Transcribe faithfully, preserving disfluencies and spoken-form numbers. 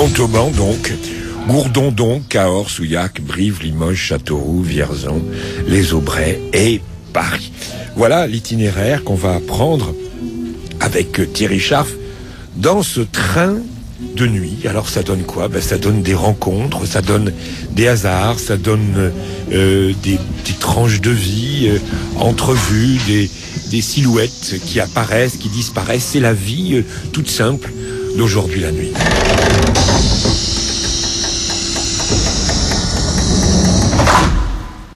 Montauban donc, Gourdon donc, Cahors, Souillac, Brive, Limoges, Châteauroux, Vierzon, les Aubrais et Paris. Voilà l'itinéraire qu'on va prendre avec Thierry Scharf dans ce train de nuit. Alors ça donne quoi? Ben, ça donne des rencontres, ça donne des hasards, ça donne euh, des petites tranches de vie, euh, entrevues, des, des silhouettes qui apparaissent, qui disparaissent. C'est la vie euh, toute simple d'aujourd'hui la nuit.